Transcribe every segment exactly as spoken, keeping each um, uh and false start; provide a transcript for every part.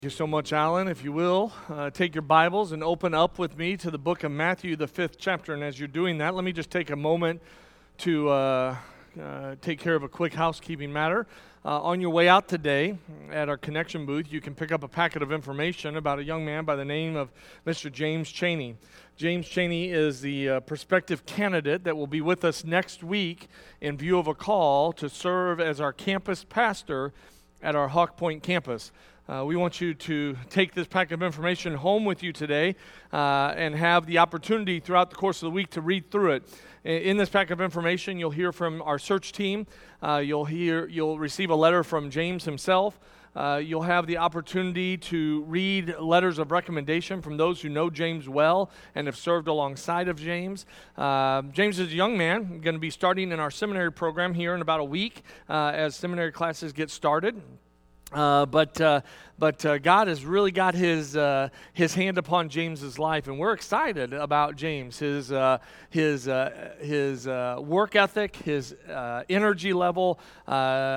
Thank you so much, Alan. If you will, uh, take your Bibles and open up with me to the book of Matthew, the fifth chapter. And as you're doing that, let me just take a moment to uh, uh, take care of a quick housekeeping matter. Uh, on your way out today at our connection booth, you can pick up a packet of information about a young man by the name of Mister James Cheney. James Cheney is the uh, prospective candidate that will be with us next week in view of a call to serve as our campus pastor at our Hawk Point campus. Uh, we want you to take this packet of information home with you today uh, and have the opportunity throughout the course of the week to read through it. In this packet of information, you'll hear from our search team. Uh, you'll hear, you'll receive a letter from James himself. Uh, you'll have the opportunity to read letters of recommendation from those who know James well and have served alongside of James. Uh, James is a young man, going to be starting in our seminary program here in about a week uh, as seminary classes get started. Uh, but uh, but uh, God has really got his uh, his hand upon James's life, and we're excited about James, his uh, his uh, his uh, work ethic, his uh, energy level. Uh,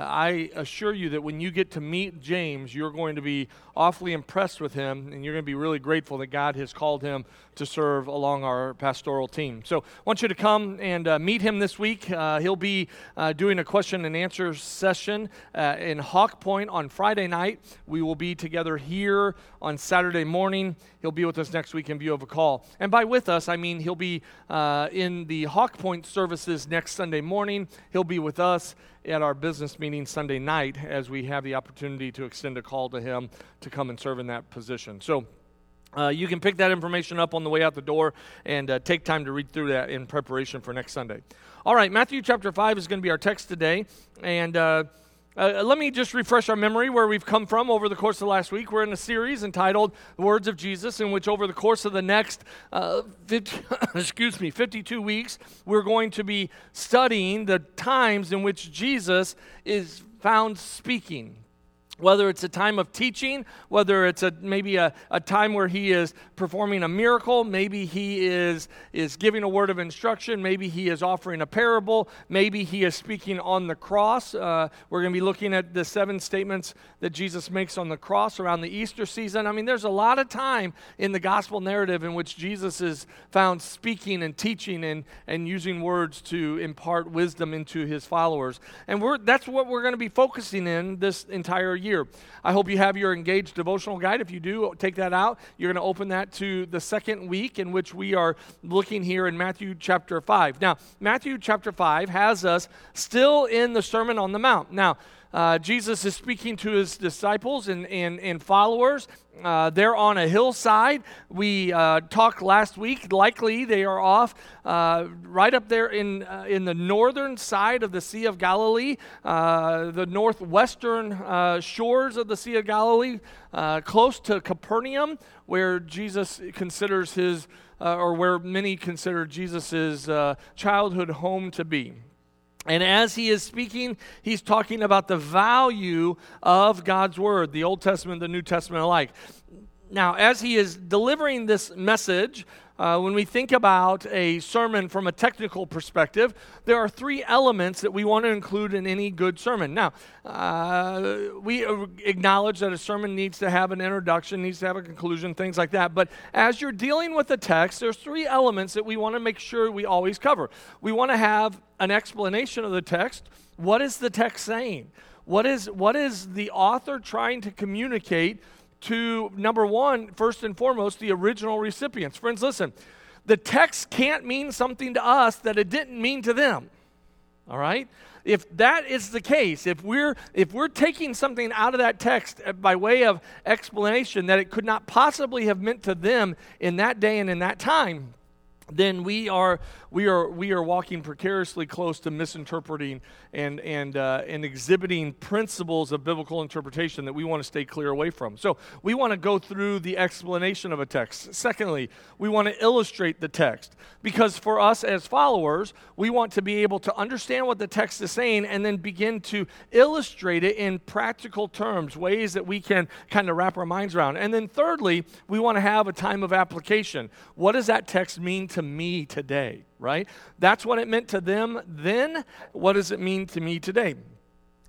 I assure you that when you get to meet James, you're going to be awfully impressed with him, and you're going to be really grateful that God has called him to serve along our pastoral team. So I want you to come and uh, meet him this week. Uh, he'll be uh, doing a question and answer session uh, in Hawk Point on Friday night. We will be together here on Saturday morning. He'll be with us next week in view of a call. And by with us, I mean he'll be uh, in the Hawk Point services next Sunday morning. He'll be with us at our business meeting Sunday night as we have the opportunity to extend a call to him to come and serve in that position. So uh, you can pick that information up on the way out the door and uh, take time to read through that in preparation for next Sunday. All right, Matthew chapter five is going to be our text today. And uh, uh, let me just refresh our memory where we've come from over the course of the last week. We're in a series entitled The Words of Jesus, in which over the course of the next uh, fifty, excuse me, fifty-two weeks, we're going to be studying the times in which Jesus is found speaking. Whether it's a time of teaching, whether it's a maybe a, a time where he is performing a miracle, maybe he is, is giving a word of instruction, maybe he is offering a parable, maybe he is speaking on the cross. Uh, we're going to be looking at the seven statements that Jesus makes on the cross around the Easter season. I mean, there's a lot of time in the gospel narrative in which Jesus is found speaking and teaching and, and using words to impart wisdom into his followers. And we're that's what we're going to be focusing in this entire year. Year. I hope you have your Engaged devotional guide. If you do, take that out. You're going to open that to the second week in which we are looking here in Matthew chapter five. Now, Matthew chapter five has us still in the Sermon on the Mount. Now, uh, Jesus is speaking to his disciples and, and, and followers. Uh, they're on a hillside. We uh, talked last week. Likely they are off uh, right up there in uh, in the northern side of the Sea of Galilee, uh, the northwestern uh, shores of the Sea of Galilee, uh, close to Capernaum, where Jesus considers his, uh, or where many consider Jesus' uh, childhood home to be. And as he is speaking, he's talking about the value of God's Word, the Old Testament, the New Testament alike. Now, as he is delivering this message, uh, when we think about a sermon from a technical perspective, there are three elements that we want to include in any good sermon. Now, uh, we acknowledge that a sermon needs to have an introduction, needs to have a conclusion, things like that. But as you're dealing with the text, there's three elements that we want to make sure we always cover. We want to have an explanation of the text. What is the text saying? What is what is the author trying to communicate to, number one, first and foremost, the original recipients? Friends, listen, the text can't mean something to us that it didn't mean to them. All right? If that is the case, if we're if we're taking something out of that text by way of explanation that it could not possibly have meant to them in that day and in that time, then we are we are we are walking precariously close to misinterpreting and and uh, and exhibiting principles of biblical interpretation that we want to stay clear away from. So we want to go through the explanation of a text. Secondly, we want to illustrate the text, because for us as followers, we want to be able to understand what the text is saying and then begin to illustrate it in practical terms, ways that we can kind of wrap our minds around. And then thirdly, we want to have a time of application. What does that text mean to me today, right? That's what it meant to them then. What does it mean to me today?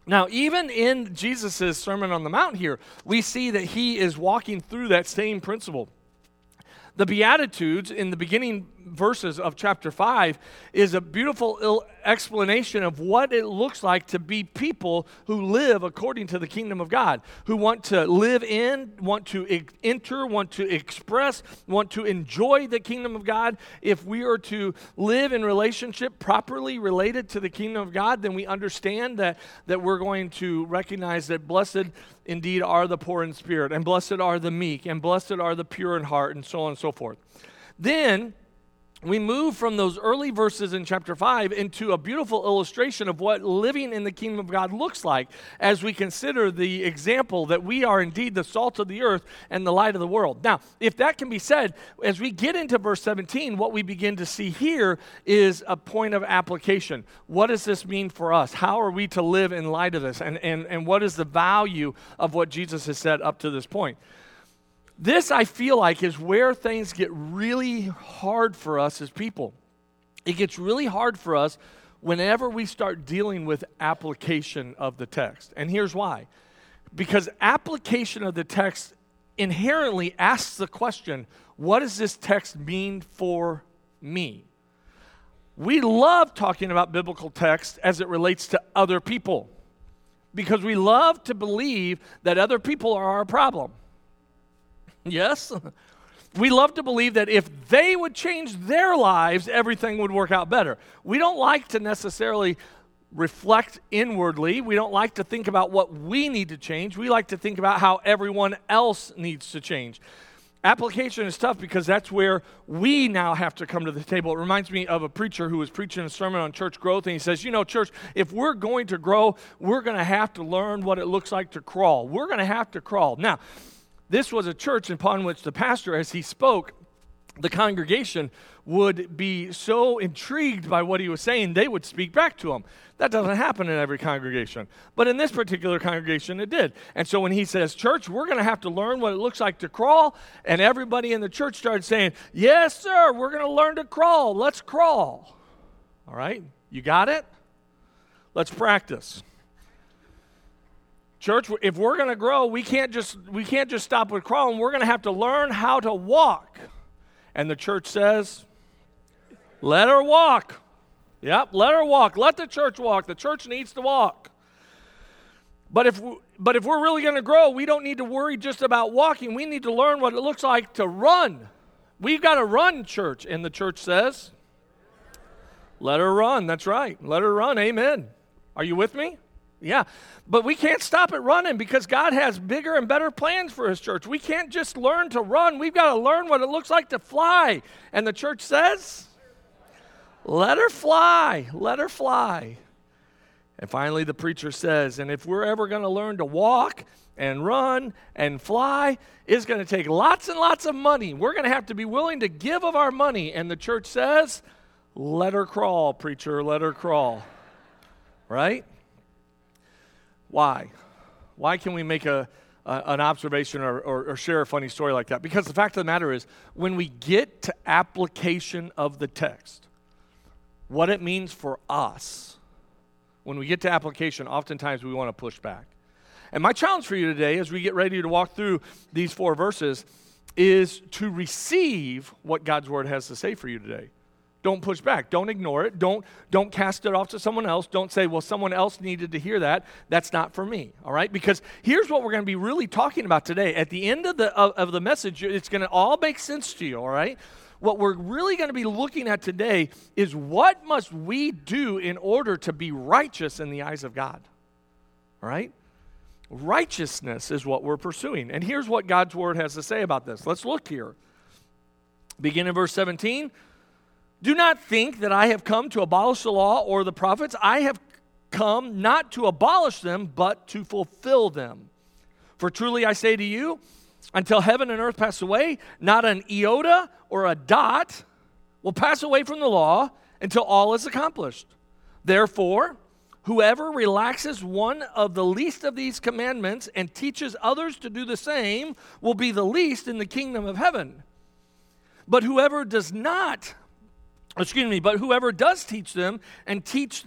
Now, even in Jesus' Sermon on the Mount here, we see that he is walking through that same principle. The Beatitudes in the beginning verses of chapter five is a beautiful il- explanation of what it looks like to be people who live according to the kingdom of God, who want to live in, want to e- enter, want to express, want to enjoy the kingdom of God. If we are to live in relationship properly related to the kingdom of God, then we understand that, that we're going to recognize that blessed indeed are the poor in spirit, and blessed are the meek, and blessed are the pure in heart, and so on and so forth. Then we move from those early verses in chapter five into a beautiful illustration of what living in the kingdom of God looks like as we consider the example that we are indeed the salt of the earth and the light of the world. Now, if that can be said, as we get into verse seventeen, what we begin to see here is a point of application. What does this mean for us? How are we to live in light of this? And, and, and what is the value of what Jesus has said up to this point? This, I feel like, is where things get really hard for us as people. It gets really hard for us whenever we start dealing with application of the text. And here's why. Because application of the text inherently asks the question, what does this text mean for me? We love talking about biblical text as it relates to other people, because we love to believe that other people are our problem. Yes? We love to believe that if they would change their lives, everything would work out better. We don't like to necessarily reflect inwardly. We don't like to think about what we need to change. We like to think about how everyone else needs to change. Application is tough because that's where we now have to come to the table. It reminds me of a preacher who was preaching a sermon on church growth, and he says, you know, church, if we're going to grow, we're going to have to learn what it looks like to crawl. We're going to have to crawl. Now, this was a church upon which the pastor, as he spoke, the congregation would be so intrigued by what he was saying, they would speak back to him. That doesn't happen in every congregation. But in this particular congregation, it did. And so when he says, church, we're going to have to learn what it looks like to crawl, and everybody in the church started saying, yes, sir, we're going to learn to crawl. Let's crawl. All right? You got it? Let's practice. Church, if we're going to grow, we can't just we can't just stop with crawling. We're going to have to learn how to walk. And the church says, let her walk. Yep, let her walk. Let the church walk. The church needs to walk. But if we, but if we're really going to grow, we don't need to worry just about walking. We need to learn what it looks like to run. We've got to run, church. And the church says, let her run. That's right. Let her run. Amen. Are you with me? Yeah, but we can't stop at running because God has bigger and better plans for his church. We can't just learn to run. We've got to learn what it looks like to fly. And the church says, let her fly, let her fly. And finally the preacher says, and if we're ever going to learn to walk and run and fly, it's going to take lots and lots of money. We're going to have to be willing to give of our money. And the church says, let her crawl, preacher, let her crawl. Right? Why? Why can we make a, a an observation or, or, or share a funny story like that? Because the fact of the matter is, when we get to application of the text, what it means for us, when we get to application, oftentimes we want to push back. And my challenge for you today, as we get ready to walk through these four verses, is to receive what God's word has to say for you today. Don't push back. Don't ignore it. Don't, don't cast it off to someone else. Don't say, well, someone else needed to hear that. That's not for me, all right? Because here's what we're going to be really talking about today. At the end of the, of, of the message, it's going to all make sense to you, all right? What we're really going to be looking at today is what must we do in order to be righteous in the eyes of God, all right? Righteousness is what we're pursuing. And here's what God's word has to say about this. Let's look here. Begin in verse seventeen. Do not think that I have come to abolish the law or the prophets. I have come not to abolish them, but to fulfill them. For truly I say to you, until heaven and earth pass away, not an iota or a dot will pass away from the law until all is accomplished. Therefore, whoever relaxes one of the least of these commandments and teaches others to do the same will be the least in the kingdom of heaven. But whoever does not Excuse me, but whoever does teach them and teach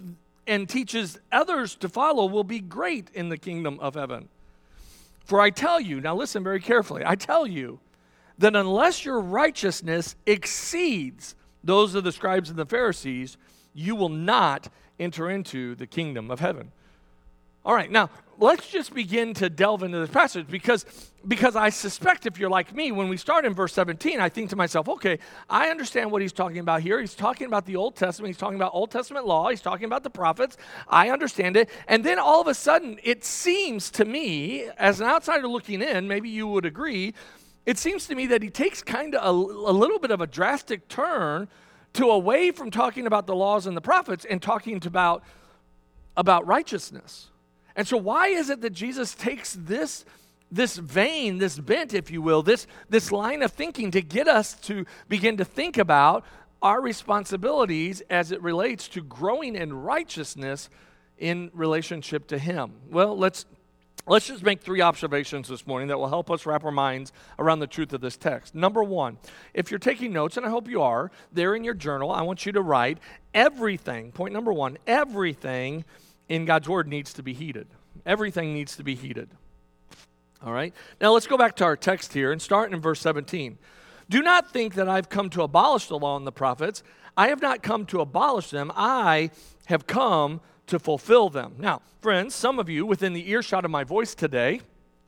and teaches others to follow will be great in the kingdom of heaven. For I tell you, now listen very carefully, I tell you that unless your righteousness exceeds those of the scribes and the Pharisees, you will not enter into the kingdom of heaven. All right, now let's just begin to delve into this passage because, because I suspect if you're like me, when we start in verse seventeen, I think to myself, okay, I understand what he's talking about here. He's talking about the Old Testament. He's talking about Old Testament law. He's talking about the prophets. I understand it. And then all of a sudden, it seems to me, as an outsider looking in, maybe you would agree, it seems to me that he takes kind of a, a little bit of a drastic turn to away from talking about the laws and the prophets and talking about, about righteousness. And so why is it that Jesus takes this, this vein, this bent, if you will, this, this line of thinking to get us to begin to think about our responsibilities as it relates to growing in righteousness in relationship to him? Well, let's Let's just make three observations this morning that will help us wrap our minds around the truth of this text. Number one, if you're taking notes, and I hope you are, there in your journal, I want you to write everything, point number one, everything in God's word needs to be heeded. Everything needs to be heeded. All right? Now let's go back to our text here and start in verse seventeen. Do not think that I've come to abolish the law and the prophets. I have not come to abolish them. I have come to fulfill them. Now, friends, some of you within the earshot of my voice today,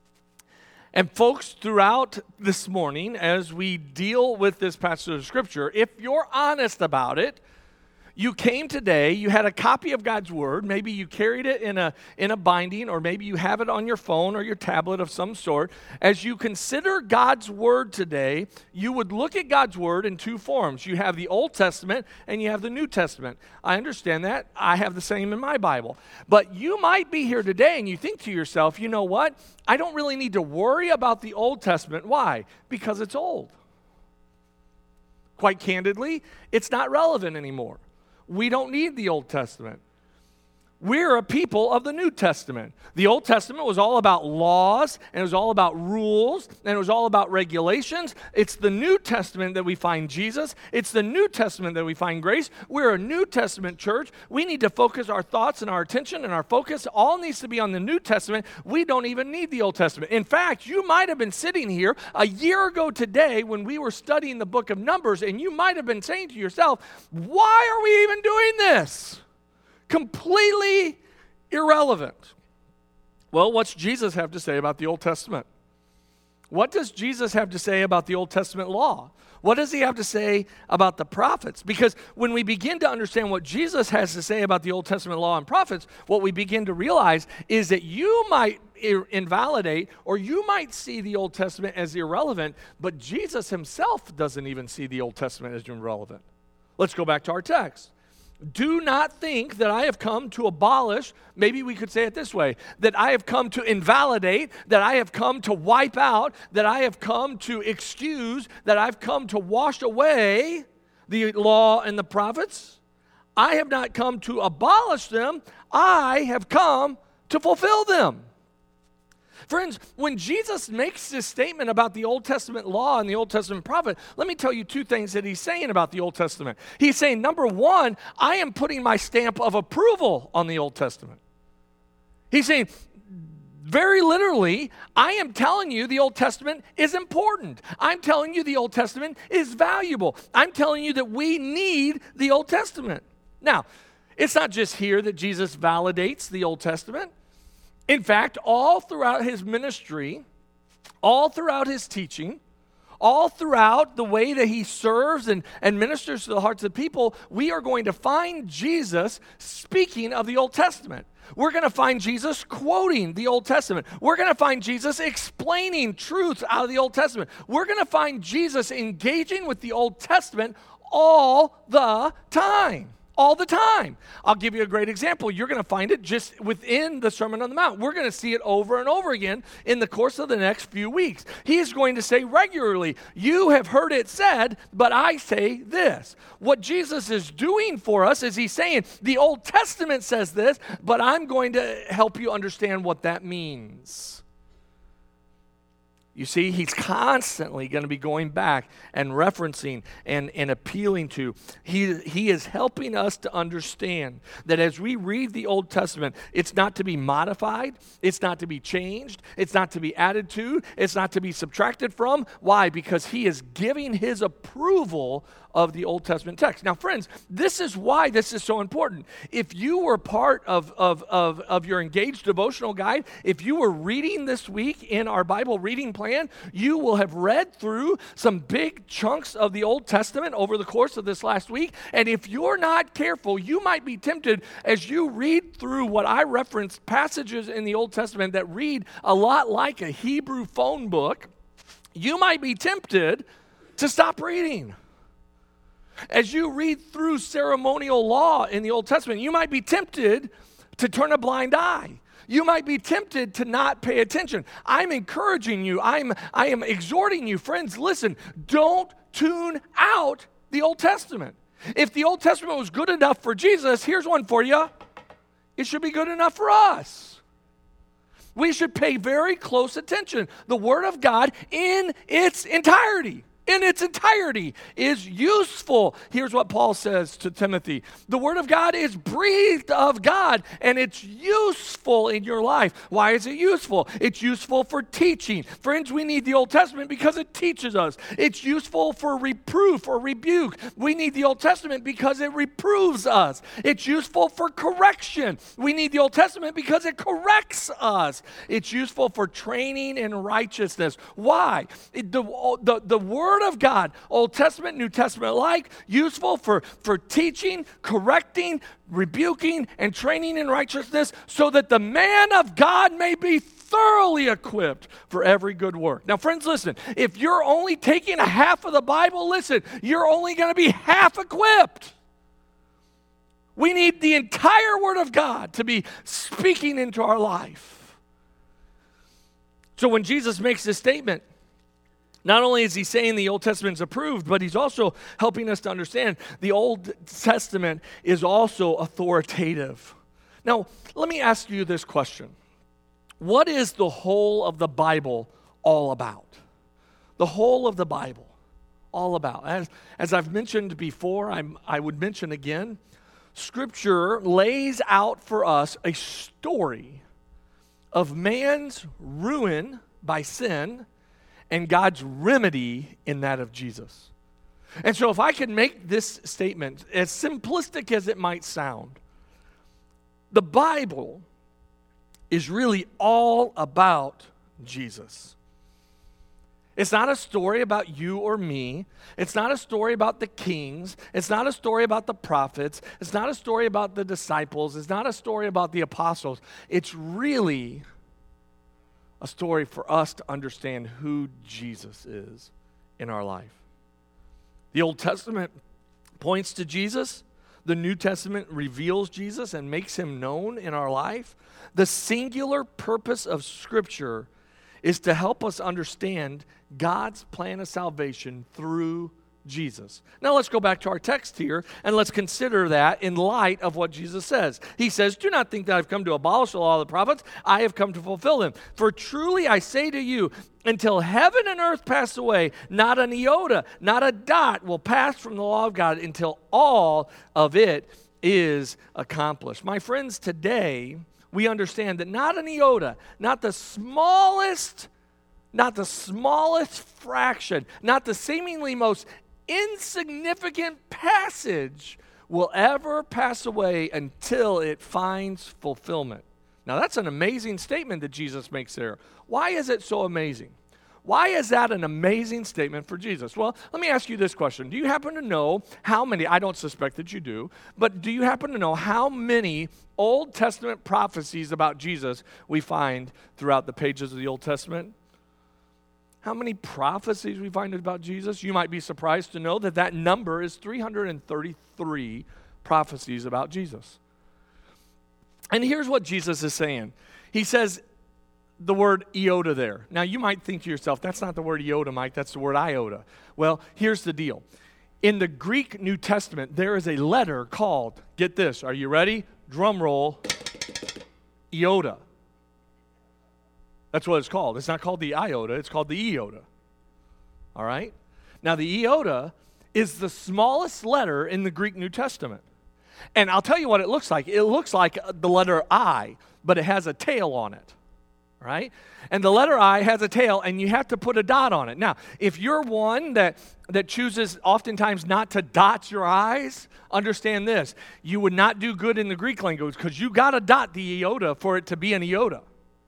and folks throughout this morning as we deal with this passage of Scripture, if you're honest about it, you came today, you had a copy of God's Word, maybe you carried it in a, in a binding, or maybe you have it on your phone or your tablet of some sort. As you consider God's Word today, you would look at God's Word in two forms. You have the Old Testament and you have the New Testament. I understand that. I have the same in my Bible. But you might be here today and you think to yourself, you know what? I don't really need to worry about the Old Testament. Why? Because it's old. Quite candidly, it's not relevant anymore. We don't need the Old Testament. We're a people of the New Testament. The Old Testament was all about laws, and it was all about rules, and it was all about regulations. It's the New Testament that we find Jesus. It's the New Testament that we find grace. We're a New Testament church. We need to focus our thoughts and our attention and our focus all needs to be on the New Testament. We don't even need the Old Testament. In fact, you might have been sitting here a year ago today when we were studying the book of Numbers, and you might have been saying to yourself, why are we even doing this? Completely irrelevant. Well, what's Jesus have to say about the Old Testament? What does Jesus have to say about the Old Testament law? What does he have to say about the prophets? Because when we begin to understand what Jesus has to say about the Old Testament law and prophets, what we begin to realize is that you might invalidate or you might see the Old Testament as irrelevant, but Jesus himself doesn't even see the Old Testament as irrelevant. Let's go back to our text. Do not think that I have come to abolish, maybe we could say it this way, that I have come to invalidate, that I have come to wipe out, that I have come to excuse, that I've come to wash away the law and the prophets. I have not come to abolish them. I have come to fulfill them. Friends, when Jesus makes this statement about the Old Testament law and the Old Testament prophet, let me tell you two things that he's saying about the Old Testament. He's saying, number one, I am putting my stamp of approval on the Old Testament. He's saying, very literally, I am telling you the Old Testament is important. I'm telling you the Old Testament is valuable. I'm telling you that we need the Old Testament. Now, it's not just here that Jesus validates the Old Testament. In fact, all throughout his ministry, all throughout his teaching, all throughout the way that he serves and, and ministers to the hearts of the people, we are going to find Jesus speaking of the Old Testament. We're going to find Jesus quoting the Old Testament. We're going to find Jesus explaining truths out of the Old Testament. We're going to find Jesus engaging with the Old Testament all the time. All the time. I'll give you a great example. You're going to find it just within the Sermon on the Mount. We're going to see it over and over again in the course of the next few weeks. He is going to say regularly, you have heard it said, but I say this. What Jesus is doing for us is he's saying, the Old Testament says this, but I'm going to help you understand what that means. You see, he's constantly going to be going back and referencing and, and appealing to. He, he is helping us to understand that as we read the Old Testament, it's not to be modified, it's not to be changed, it's not to be added to, it's not to be subtracted from. Why? Because he is giving his approval of the Old Testament text. Now, friends, this is why this is so important. If you were part of, of, of, of your Engaged Devotional Guide, if you were reading this week in our Bible reading plan, you will have read through some big chunks of the Old Testament over the course of this last week. And if you're not careful, you might be tempted as you read through what I referenced, passages in the Old Testament that read a lot like a Hebrew phone book, you might be tempted to stop reading. As you read through ceremonial law in the Old Testament, you might be tempted to turn a blind eye. You might be tempted to not pay attention. I'm encouraging you. I'm, I am exhorting you, friends, listen, don't tune out the Old Testament. If the Old Testament was good enough for Jesus, here's one for you. It should be good enough for us. We should pay very close attention. The Word of God in its entirety. in its entirety is useful. Here's what Paul says to Timothy. The Word of God is breathed of God, and it's useful in your life. Why is it useful? It's useful for teaching. Friends, we need the Old Testament because it teaches us. It's useful for reproof or rebuke. We need the Old Testament because it reproves us. It's useful for correction. We need the Old Testament because it corrects us. It's useful for training in righteousness. Why? It, the, the, the Word of God, Old Testament, New Testament alike, useful for, for teaching, correcting, rebuking, and training in righteousness so that the man of God may be thoroughly equipped for every good work. Now, friends, listen, if you're only taking a half of the Bible, listen, you're only going to be half equipped. We need the entire Word of God to be speaking into our life. So when Jesus makes this statement, not only is he saying the Old Testament is approved, but he's also helping us to understand the Old Testament is also authoritative. Now, let me ask you this question. What is the whole of the Bible all about? The whole of the Bible, all about. As, as I've mentioned before, I'm, I would mention again, Scripture lays out for us a story of man's ruin by sin and God's remedy in that of Jesus. And so if I could make this statement, as simplistic as it might sound, the Bible is really all about Jesus. It's not a story about you or me. It's not a story about the kings. It's not a story about the prophets. It's not a story about the disciples. It's not a story about the apostles. It's really a story for us to understand who Jesus is in our life. The Old Testament points to Jesus. The New Testament reveals Jesus and makes him known in our life. The singular purpose of Scripture is to help us understand God's plan of salvation through Jesus. Now let's go back to our text here and let's consider that in light of what Jesus says. He says, "Do not think that I've come to abolish the law of the prophets. I have come to fulfill them. For truly I say to you, until heaven and earth pass away, not an iota, not a dot will pass from the law of God until all of it is accomplished." My friends, today we understand that not an iota, not the smallest, not the smallest fraction, not the seemingly most insignificant passage will ever pass away until it finds fulfillment. Now, that's an amazing statement that Jesus makes there. Why is it so amazing? Why is that an amazing statement for Jesus? Well, let me ask you this question. Do you happen to know how many, I don't suspect that you do, but do you happen to know how many Old Testament prophecies about Jesus we find throughout the pages of the Old Testament? How many prophecies we find about Jesus? You might be surprised to know that that number is three hundred thirty-three prophecies about Jesus. And here's what Jesus is saying. He says the word iota there. Now, you might think to yourself, that's not the word iota, Mike, that's the word iota. Well, here's the deal. In the Greek New Testament, there is a letter called, get this, are you ready? Drum roll, iota. That's what it's called. It's not called the iota, it's called the iota. All right? Now, the iota is the smallest letter in the Greek New Testament. And I'll tell you what it looks like. It looks like the letter I, but it has a tail on it. Right? And the letter I has a tail, and you have to put a dot on it. Now, if you're one that, that chooses oftentimes not to dot your I's, understand this. You would not do good in the Greek language because you got to dot the iota for it to be an iota.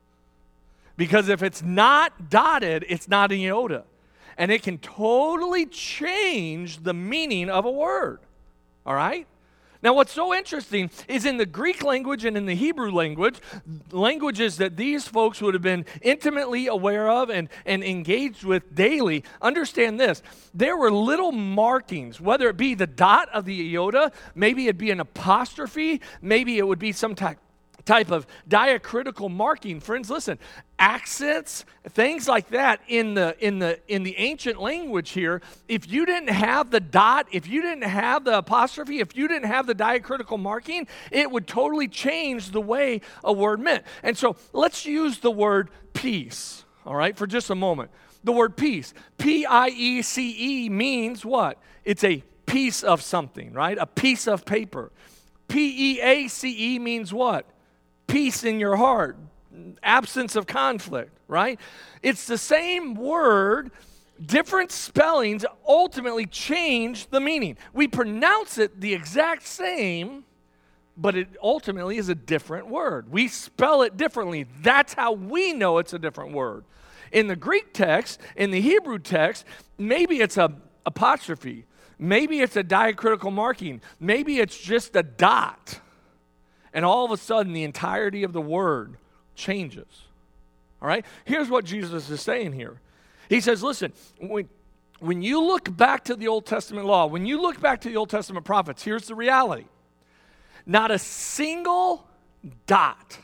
Because if it's not dotted, it's not an iota. And it can totally change the meaning of a word. All right? Now, what's so interesting is in the Greek language and in the Hebrew language, languages that these folks would have been intimately aware of and, and engaged with daily, understand this. There were little markings, whether it be the dot of the iota, maybe it'd be an apostrophe, maybe it would be some type type of diacritical marking. Friends, listen, accents, things like that in the in the in the ancient language here, if you didn't have the dot, if you didn't have the apostrophe, if you didn't have the diacritical marking, it would totally change the way a word meant. And so let's use the word peace, all right, for just a moment. The word peace, P I E C E means what? It's a piece of something, right? A piece of paper. P E A C E means what? Peace in your heart, absence of conflict, right? It's the same word, different spellings ultimately change the meaning. We pronounce it the exact same, but it ultimately is a different word. We spell it differently. That's how we know it's a different word. In the Greek text, in the Hebrew text, maybe it's a apostrophe. Maybe it's a diacritical marking. Maybe it's just a dot. And all of a sudden, the entirety of the word changes. All right? Here's what Jesus is saying here. He says, listen, when, when you look back to the Old Testament law, when you look back to the Old Testament prophets, here's the reality. Not a single dot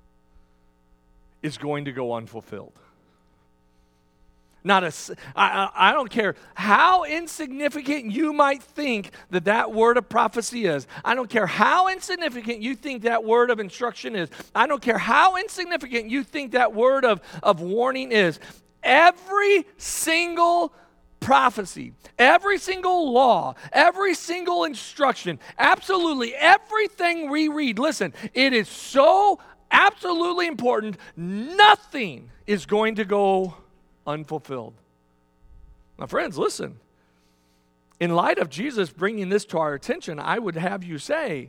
is going to go unfulfilled. Not a, I, I don't care how insignificant you might think that that word of prophecy is. I don't care how insignificant you think that word of instruction is. I don't care how insignificant you think that word of, of warning is. Every single prophecy, every single law, every single instruction, absolutely everything we read, listen, it is so absolutely important. Nothing is going to go unfulfilled. Now, friends, listen. In light of Jesus bringing this to our attention, I would have you say,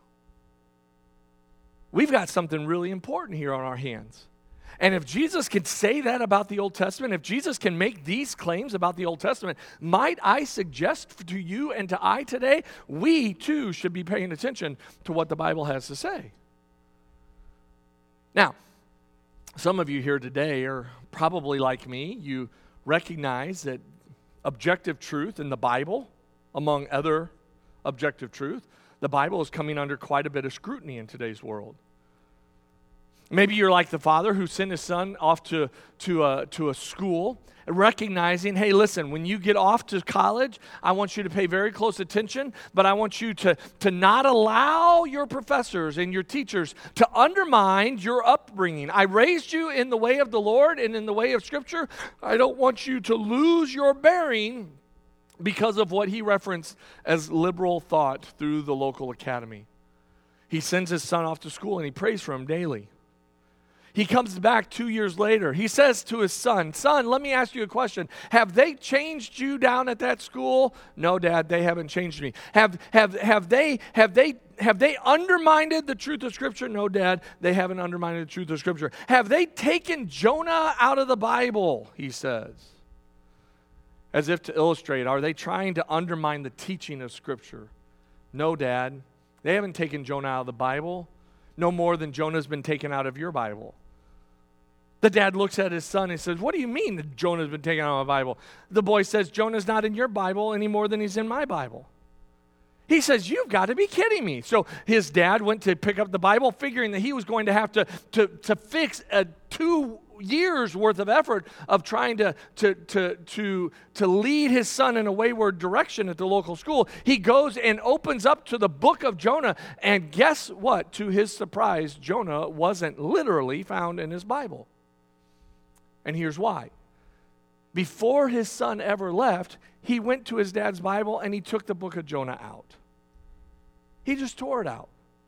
we've got something really important here on our hands. And if Jesus can say that about the Old Testament, if Jesus can make these claims about the Old Testament, might I suggest to you and to I today, we too should be paying attention to what the Bible has to say. Now, some of you here today are probably like me. You recognize that objective truth in the Bible, among other objective truth, the Bible is coming under quite a bit of scrutiny in today's world. Maybe you're like the father who sent his son off to, to, a, to a school, recognizing, hey, listen, when you get off to college, I want you to pay very close attention, but I want you to, to not allow your professors and your teachers to undermine your upbringing. I raised you in the way of the Lord and in the way of Scripture. I don't want you to lose your bearing because of what he referenced as liberal thought through the local academy. He sends his son off to school and he prays for him daily. He comes back two years later. He says to his son, son, let me ask you a question. Have they changed you down at that school? No, Dad, they haven't changed me. Have have have they have they have they undermined the truth of Scripture? No, Dad, they haven't undermined the truth of Scripture. Have they taken Jonah out of the Bible? He says. As if to illustrate, are they trying to undermine the teaching of Scripture? No, Dad, they haven't taken Jonah out of the Bible. No more than Jonah's been taken out of your Bible. The dad looks at his son and says, what do you mean that Jonah's been taken out of my Bible? The boy says, Jonah's not in your Bible any more than he's in my Bible. He says, you've got to be kidding me. So his dad went to pick up the Bible, figuring that he was going to have to, to, to fix a two years worth of effort of trying to, to, to, to, to lead his son in a wayward direction at the local school. He goes and opens up to the book of Jonah, and guess what? To his surprise, Jonah wasn't literally found in his Bible. And here's why. Before his son ever left, he went to his dad's Bible and he took the book of Jonah out. He just tore it out.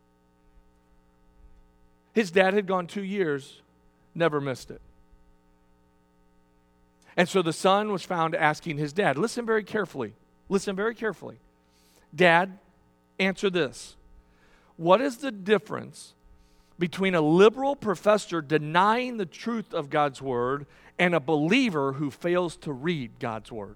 His dad had gone two years, never missed it. And so the son was found asking his dad, listen very carefully, listen very carefully. Dad, answer this. What is the difference between a liberal professor denying the truth of God's word and a believer who fails to read God's word?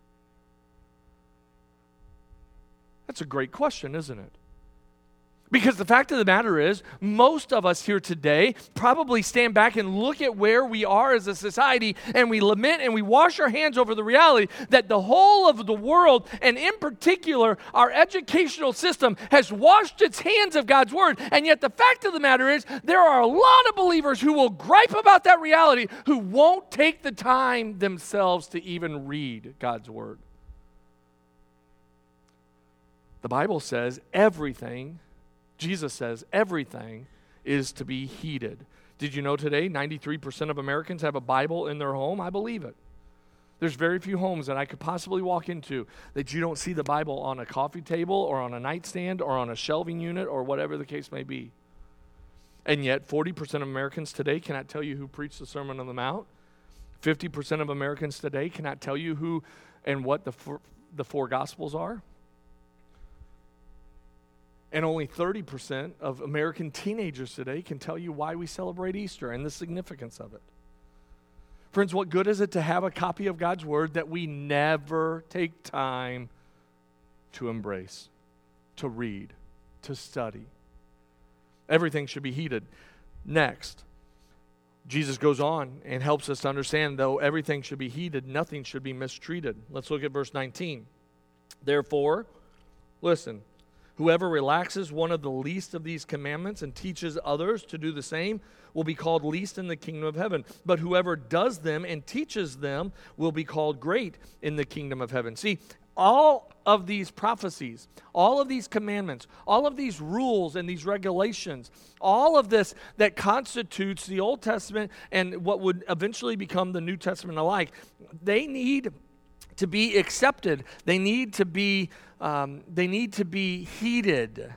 That's a great question, isn't it? Because the fact of the matter is, most of us here today probably stand back and look at where we are as a society, and we lament and we wash our hands over the reality that the whole of the world, and in particular our educational system, has washed its hands of God's word. And yet the fact of the matter is, there are a lot of believers who will gripe about that reality, who won't take the time themselves to even read God's word. The Bible says everything Jesus says everything is to be heeded. Did you know today ninety-three percent of Americans have a Bible in their home? I believe it. There's very few homes that I could possibly walk into that you don't see the Bible on a coffee table or on a nightstand or on a shelving unit or whatever the case may be. And yet forty percent of Americans today cannot tell you who preached the Sermon on the Mount. fifty percent of Americans today cannot tell you who and what the four, the four Gospels are. And only thirty percent of American teenagers today can tell you why we celebrate Easter and the significance of it. Friends, what good is it to have a copy of God's word that we never take time to embrace, to read, to study? Everything should be heeded. Next, Jesus goes on and helps us to understand, though everything should be heeded, nothing should be mistreated. Let's look at verse nineteen. Therefore, listen, whoever relaxes one of the least of these commandments and teaches others to do the same will be called least in the kingdom of heaven. But whoever does them and teaches them will be called great in the kingdom of heaven. See, all of these prophecies, all of these commandments, all of these rules and these regulations, all of this that constitutes the Old Testament and what would eventually become the New Testament alike, they need to be accepted. They need to be um, they need to be heeded,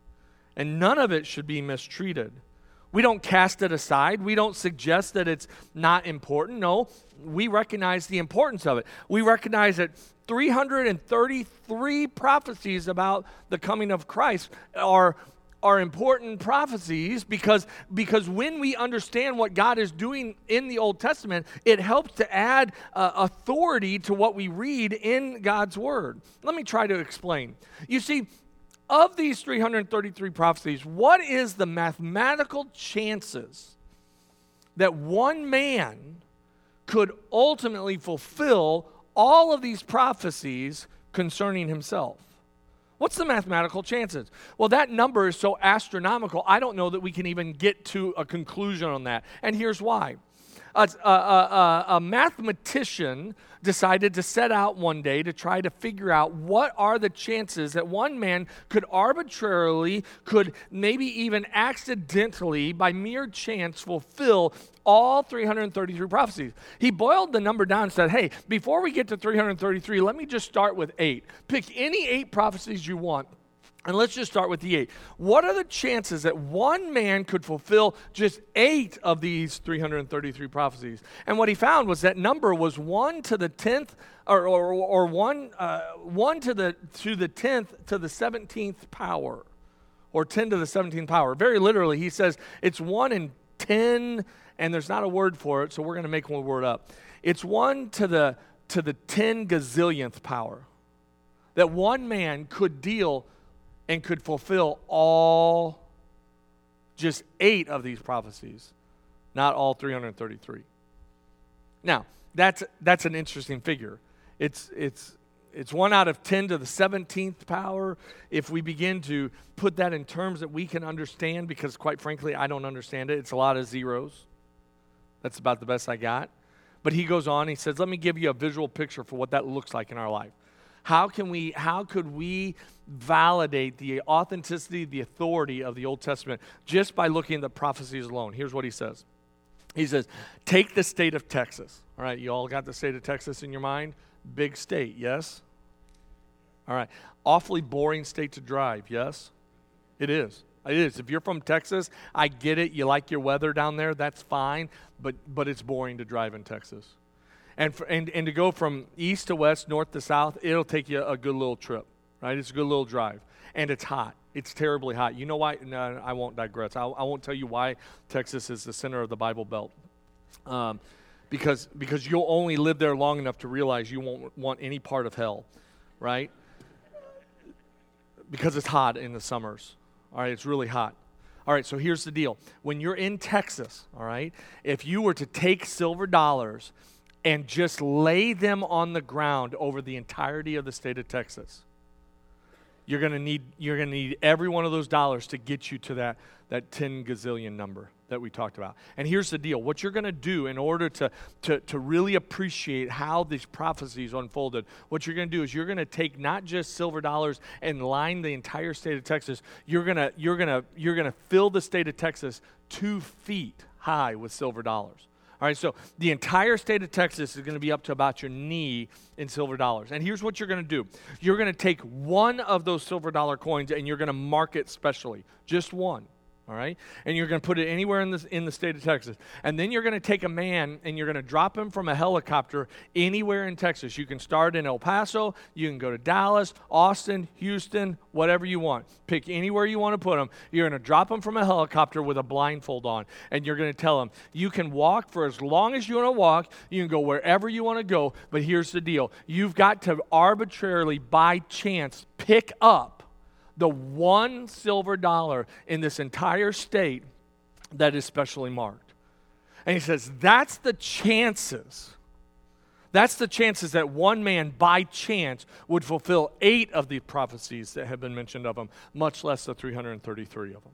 and none of it should be mistreated. We don't cast it aside. We don't suggest that it's not important. No, we recognize the importance of it. We recognize that three hundred thirty-three prophecies about the coming of Christ are are important prophecies because, because when we understand what God is doing in the Old Testament, it helps to add uh, authority to what we read in God's Word. Let me try to explain. You see, of these three hundred thirty-three prophecies, what is the mathematical chances that one man could ultimately fulfill all of these prophecies concerning himself? What's the mathematical chances? Well, that number is so astronomical, I don't know that we can even get to a conclusion on that. And here's why. A, a, a, a mathematician decided to set out one day to try to figure out what are the chances that one man could arbitrarily, could maybe even accidentally, by mere chance, fulfill all three hundred thirty-three prophecies. He boiled the number down and said, hey, before we get to three hundred thirty-three, let me just start with eight. Pick any eight prophecies you want. And let's just start with the eight. What are the chances that one man could fulfill just eight of these three hundred thirty-three prophecies? And what he found was that number was one to the tenth, or or, or one uh, one to the to the tenth to the seventeenth power, or ten to the seventeenth power. Very literally, he says it's one in ten, and there's not a word for it, so we're going to make one word up. It's one to the to the ten gazillionth power. That one man could deal and could fulfill all, just eight of these prophecies, not all three hundred thirty-three. Now, that's that's an interesting figure. It's it's it's one out of ten to the seventeenth power. If we begin to put that in terms that we can understand, because quite frankly, I don't understand it. It's a lot of zeros. That's about the best I got. But he goes on, he says, let me give you a visual picture for what that looks like in our life. How can we, how could we validate the authenticity, the authority of the Old Testament just by looking at the prophecies alone? Here's what he says. He says, take the state of Texas. All right, you all got the state of Texas in your mind? Big state, yes? All right, awfully boring state to drive, yes? It is. It is. If you're from Texas, I get it. You like your weather down there, that's fine, but but it's boring to drive in Texas. And, for, and, and to go from east to west, north to south, it'll take you a good little trip, right? It's a good little drive. And it's hot. It's terribly hot. You know why? No, I won't digress. I, I won't tell you why Texas is the center of the Bible Belt. Um, because because you'll only live there long enough to realize you won't want any part of hell, right? Because it's hot in the summers. All right, it's really hot. All right, so here's the deal. When you're in Texas, all right, if you were to take silver dollars and just lay them on the ground over the entirety of the state of Texas, You're gonna need you're gonna need every one of those dollars to get you to that that ten gazillion number that we talked about. And here's the deal: what you're gonna do in order to to to really appreciate how these prophecies unfolded, what you're gonna do is you're gonna take not just silver dollars and line the entire state of Texas. You're gonna you're gonna you're gonna fill the state of Texas two feet high with silver dollars. All right, so the entire state of Texas is going to be up to about your knee in silver dollars. And here's what you're going to do. You're going to take one of those silver dollar coins and you're going to mark it specially, just one. All right? And you're going to put it anywhere in the, in the state of Texas. And then you're going to take a man and you're going to drop him from a helicopter anywhere in Texas. You can start in El Paso. You can go to Dallas, Austin, Houston, whatever you want. Pick anywhere you want to put him. You're going to drop him from a helicopter with a blindfold on. And you're going to tell him, you can walk for as long as you want to walk. You can go wherever you want to go. But here's the deal. You've got to arbitrarily, by chance, pick up the one silver dollar in this entire state that is specially marked. And he says, that's the chances. That's the chances that one man, by chance, would fulfill eight of the prophecies that have been mentioned of him, much less the three hundred thirty-three of them.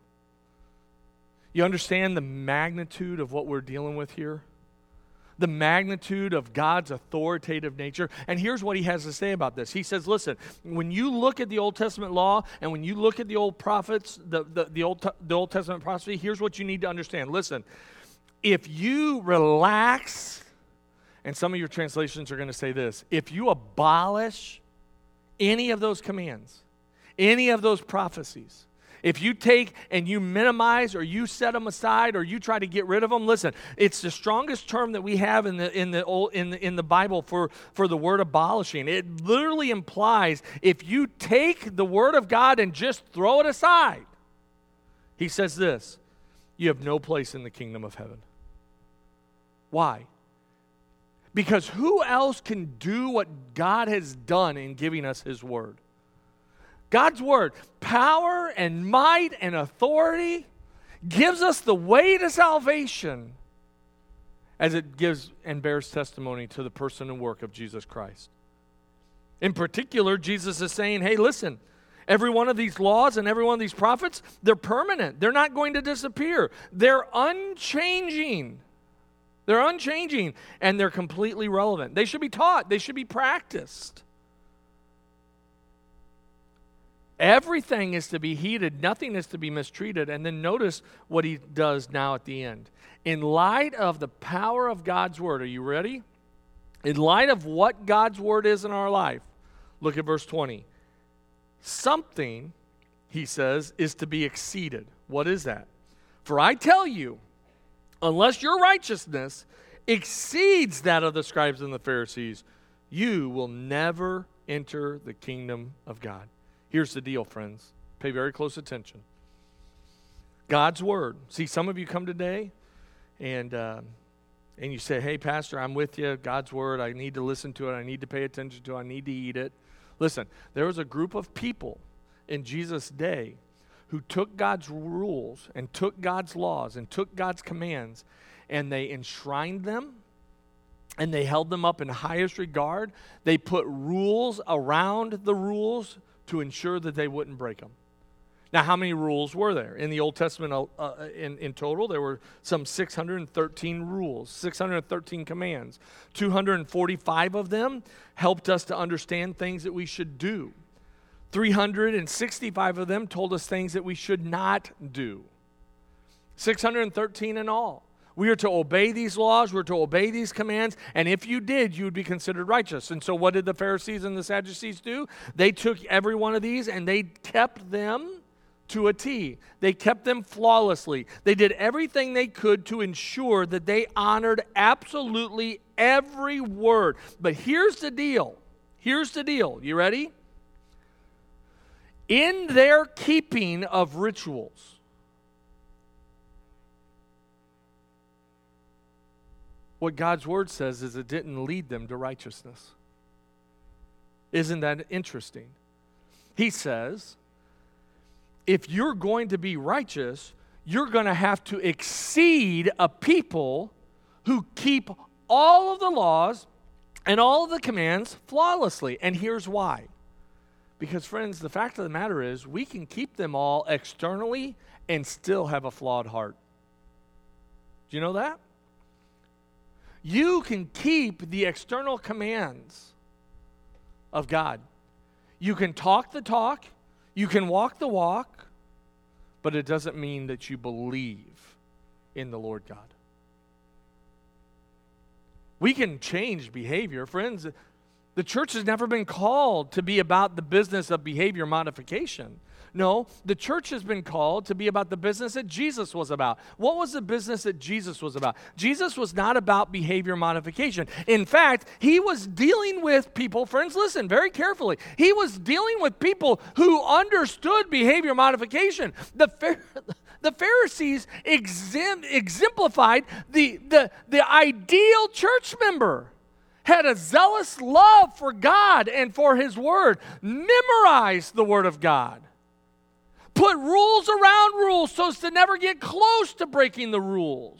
You understand the magnitude of what we're dealing with here? The magnitude of God's authoritative nature. And here's what he has to say about this. He says, listen, when you look at the Old Testament law and when you look at the old prophets, the, the, the, Old, the Old Testament prophecy, here's what you need to understand. Listen, if you relax, and some of your translations are going to say this, if you abolish any of those commands, any of those prophecies, if you take and you minimize or you set them aside or you try to get rid of them, listen, it's the strongest term that we have in the in the old, in the, in the Bible for, for the word abolishing. It literally implies if you take the word of God and just throw it aside, he says this, you have no place in the kingdom of heaven. Why? Because who else can do what God has done in giving us his word? God's word, power and might and authority, gives us the way to salvation as it gives and bears testimony to the person and work of Jesus Christ. In particular, Jesus is saying, hey, listen, every one of these laws and every one of these prophets, they're permanent. They're not going to disappear. They're unchanging. They're unchanging, and they're completely relevant. They should be taught. They should be practiced. Everything is to be heeded. Nothing is to be mistreated. And then notice what he does now at the end. In light of the power of God's word, are you ready? In light of what God's word is in our life, look at verse twenty. Something, he says, is to be exceeded. What is that? For I tell you, unless your righteousness exceeds that of the scribes and the Pharisees, you will never enter the kingdom of God. Here's the deal, friends. Pay very close attention. God's word. See, some of you come today and uh, and you say, hey, Pastor, I'm with you. God's word, I need to listen to it. I need to pay attention to it. I need to eat it. Listen, there was a group of people in Jesus' day who took God's rules and took God's laws and took God's commands and they enshrined them and they held them up in highest regard. They put rules around the rules to ensure that they wouldn't break them. Now, how many rules were there? In the Old Testament, uh, in, in total, there were some six hundred thirteen rules, six hundred thirteen commands. two hundred forty-five of them helped us to understand things that we should do. three hundred sixty-five of them told us things that we should not do. six hundred thirteen in all. We are to obey these laws. We're to obey these commands. And if you did, you would be considered righteous. And so what did the Pharisees and the Sadducees do? They took every one of these and they kept them to a T. They kept them flawlessly. They did everything they could to ensure that they honored absolutely every word. But here's the deal. Here's the deal. You ready? In their keeping of rituals, what God's word says is it didn't lead them to righteousness. Isn't that interesting? He says, if you're going to be righteous, you're going to have to exceed a people who keep all of the laws and all of the commands flawlessly. And here's why. Because, friends, the fact of the matter is we can keep them all externally and still have a flawed heart. Do you know that? You can keep the external commands of God. You can talk the talk, you can walk the walk, but it doesn't mean that you believe in the Lord God. We can change behavior. Friends, the church has never been called to be about the business of behavior modification. No, the church has been called to be about the business that Jesus was about. What was the business that Jesus was about? Jesus was not about behavior modification. In fact, he was dealing with people, friends, listen very carefully. He was dealing with people who understood behavior modification. The The Pharisees exemp- exemplified the, the, the ideal church member. Had a zealous love for God and for his word. Memorized the word of God. Put rules around rules so as to never get close to breaking the rules.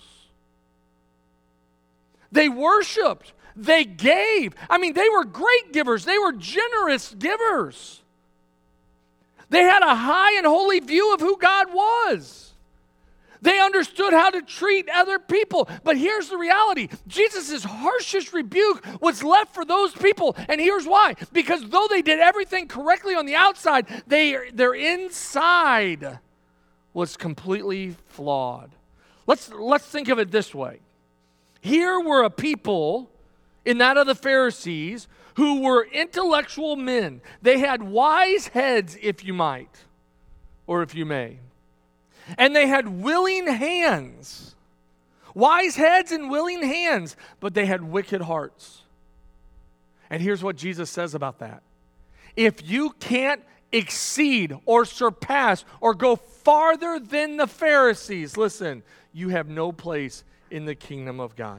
They worshiped. They gave. I mean, they were great givers. They were generous givers. They had a high and holy view of who God was. They understood how to treat other people. But here's the reality. Jesus' harshest rebuke was left for those people. And here's why. Because though they did everything correctly on the outside, they, their inside was completely flawed. Let's, let's think of it this way. Here were a people in that of the Pharisees who were intellectual men. They had wise heads, if you might, or if you may. And they had willing hands, wise heads and willing hands, but they had wicked hearts. And here's what Jesus says about that. If you can't exceed or surpass or go farther than the Pharisees, listen, you have no place in the kingdom of God.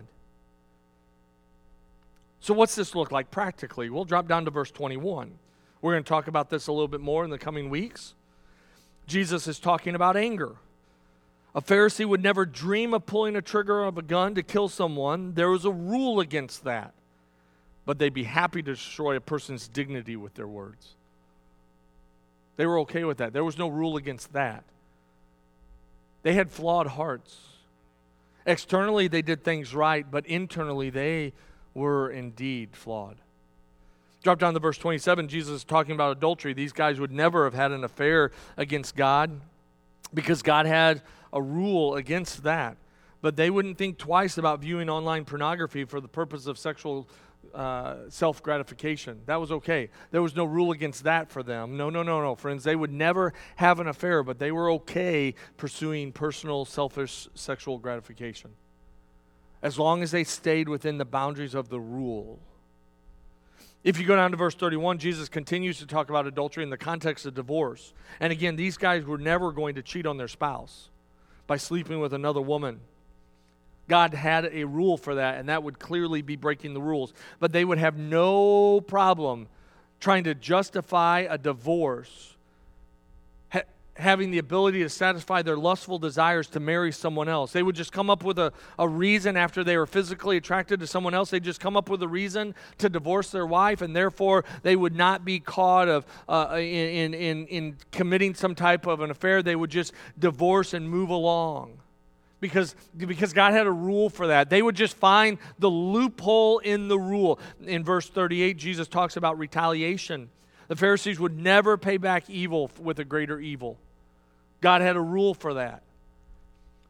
So what's this look like practically? We'll drop down to verse twenty-one. We're going to talk about this a little bit more in the coming weeks. Jesus is talking about anger. A Pharisee would never dream of pulling a trigger of a gun to kill someone. There was a rule against that. But they'd be happy to destroy a person's dignity with their words. They were okay with that. There was no rule against that. They had flawed hearts. Externally, they did things right, but internally, they were indeed flawed. Drop down to verse twenty-seven. Jesus is talking about adultery. These guys would never have had an affair against God because God had a rule against that. But they wouldn't think twice about viewing online pornography for the purpose of sexual uh, self-gratification. That was okay. There was no rule against that for them. No, no, no, no, friends. They would never have an affair, but they were okay pursuing personal, selfish sexual gratification as long as they stayed within the boundaries of the rule. If you go down to verse thirty-one, Jesus continues to talk about adultery in the context of divorce. And again, these guys were never going to cheat on their spouse by sleeping with another woman. God had a rule for that, and that would clearly be breaking the rules. But they would have no problem trying to justify a divorce, ha- having the ability to satisfy their lustful desires to marry someone else. They would just come up with a, a reason after they were physically attracted to someone else. They'd just come up with a reason to divorce their wife, and therefore they would not be caught of uh, in, in, in committing some type of an affair. They would just divorce and move along. Because, because God had a rule for that. They would just find the loophole in the rule. In verse thirty-eight, Jesus talks about retaliation. The Pharisees would never pay back evil with a greater evil. God had a rule for that.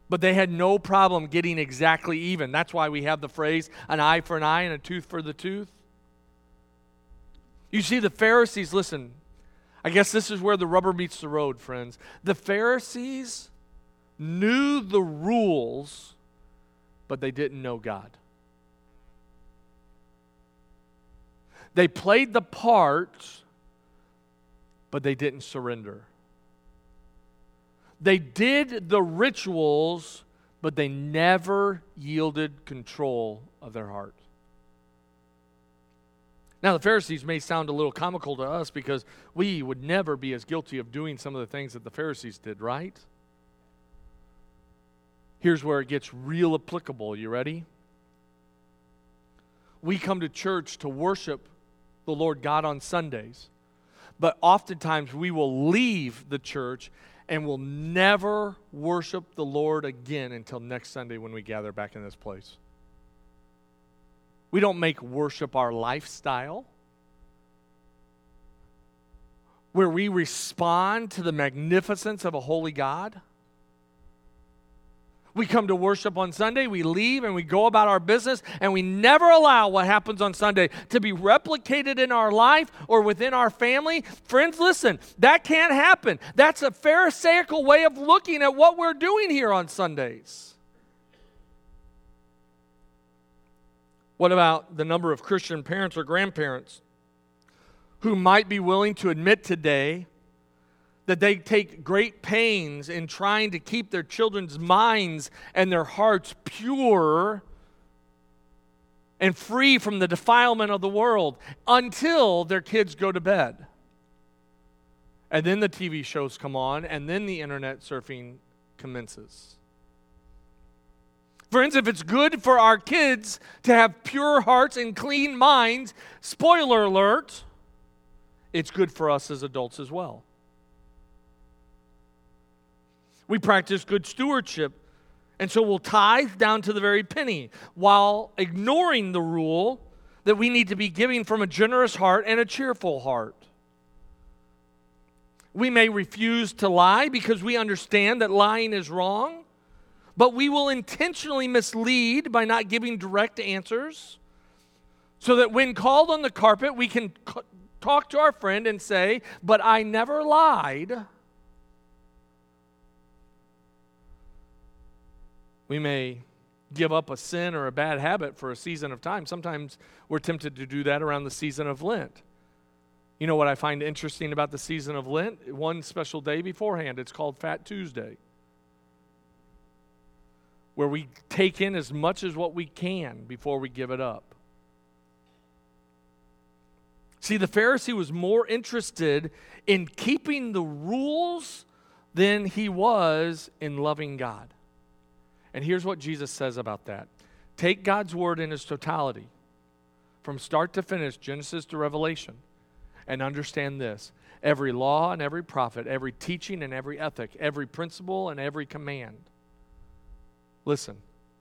But they had no problem getting exactly even. That's why we have the phrase, an eye for an eye and a tooth for the tooth. You see, the Pharisees, listen, I guess this is where the rubber meets the road, friends. The Pharisees knew the rules, but they didn't know God. They played the part, but they didn't surrender. They did the rituals, but they never yielded control of their heart. Now, the Pharisees may sound a little comical to us because we would never be as guilty of doing some of the things that the Pharisees did, right? Here's where it gets real applicable. You ready? We come to church to worship the Lord God on Sundays, but oftentimes we will leave the church and will never worship the Lord again until next Sunday when we gather back in this place. We don't make worship our lifestyle, where we respond to the magnificence of a holy God. We come to worship on Sunday, we leave, and we go about our business, and we never allow what happens on Sunday to be replicated in our life or within our family. Friends, listen, that can't happen. That's a Pharisaical way of looking at what we're doing here on Sundays. What about the number of Christian parents or grandparents who might be willing to admit today that they take great pains in trying to keep their children's minds and their hearts pure and free from the defilement of the world until their kids go to bed? And then the T V shows come on, and then the internet surfing commences. Friends, if it's good for our kids to have pure hearts and clean minds, spoiler alert, it's good for us as adults as well. We practice good stewardship, and so we'll tithe down to the very penny while ignoring the rule that we need to be giving from a generous heart and a cheerful heart. We may refuse to lie because we understand that lying is wrong, but we will intentionally mislead by not giving direct answers so that when called on the carpet, we can c- talk to our friend and say, "But I never lied." We may give up a sin or a bad habit for a season of time. Sometimes we're tempted to do that around the season of Lent. You know what I find interesting about the season of Lent? One special day beforehand, it's called Fat Tuesday, where we take in as much as what we can before we give it up. See, the Pharisee was more interested in keeping the rules than he was in loving God. And here's what Jesus says about that. Take God's word in its totality, from start to finish, Genesis to Revelation, and understand this. Every law and every prophet, every teaching and every ethic, every principle and every command. Listen,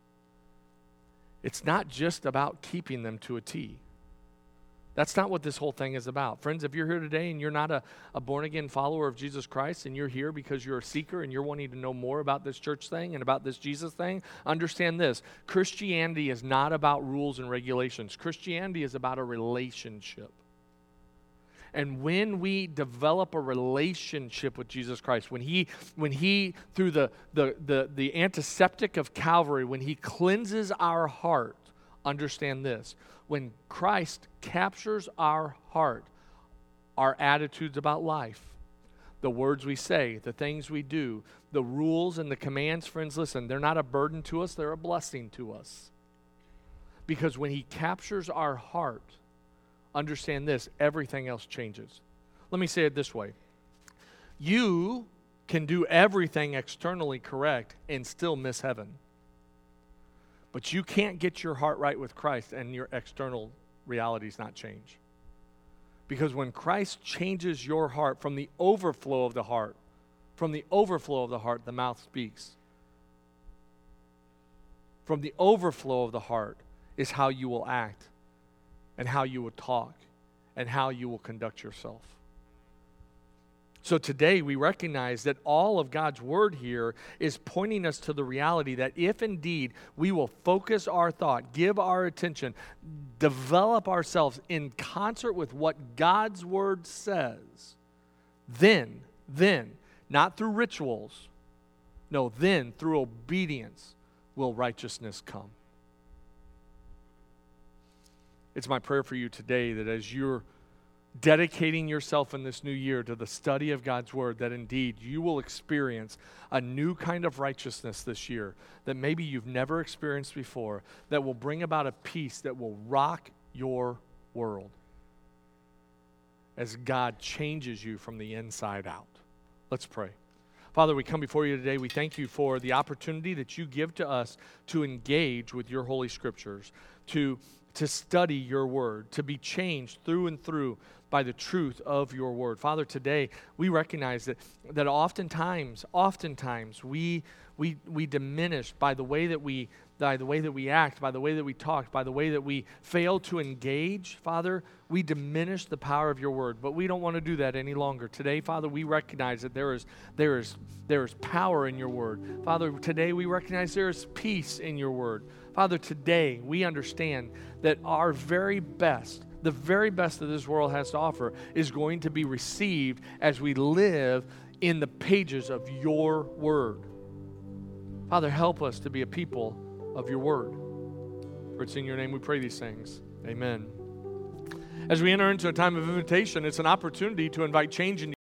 it's not just about keeping them to a T. That's not what this whole thing is about. Friends, if you're here today and you're not a, a born-again follower of Jesus Christ and you're here because you're a seeker and you're wanting to know more about this church thing and about this Jesus thing, understand this. Christianity is not about rules and regulations. Christianity is about a relationship. And when we develop a relationship with Jesus Christ, when he, when he through the, the, the, the antiseptic of Calvary, when he cleanses our heart, understand this. When Christ captures our heart, our attitudes about life, the words we say, the things we do, the rules and the commands, friends, listen, they're not a burden to us, they're a blessing to us. Because when he captures our heart, understand this, everything else changes. Let me say it this way. You can do everything externally correct and still miss heaven. But you can't get your heart right with Christ and your external realities not change. Because when Christ changes your heart, from the overflow of the heart, from the overflow of the heart, the mouth speaks. From the overflow of the heart is how you will act and how you will talk and how you will conduct yourself. So today we recognize that all of God's word here is pointing us to the reality that if indeed we will focus our thought, give our attention, develop ourselves in concert with what God's word says, then, then, not through rituals, no, then through obedience will righteousness come. It's my prayer for you today that as you're dedicating yourself in this new year to the study of God's word, that indeed you will experience a new kind of righteousness this year that maybe you've never experienced before, that will bring about a peace that will rock your world as God changes you from the inside out. Let's pray. Father, we come before you today. We thank you for the opportunity that you give to us to engage with your Holy Scriptures, to, to study your word, to be changed through and through by the truth of your word. Father, today we recognize that, that oftentimes, oftentimes we, we, we diminish by the way that we, by the way that we act, by the way that we talk, by the way that we fail to engage. Father, we diminish the power of your word, but we don't want to do that any longer. Today, Father, we recognize that there is, there is, there is power in your word. Father, today we recognize there is peace in your word. Father, today we understand that our very best, the very best that this world has to offer is going to be received as we live in the pages of your word. Father, help us to be a people of your word. For it's in your name we pray these things. Amen. As we enter into a time of invitation, it's an opportunity to invite change into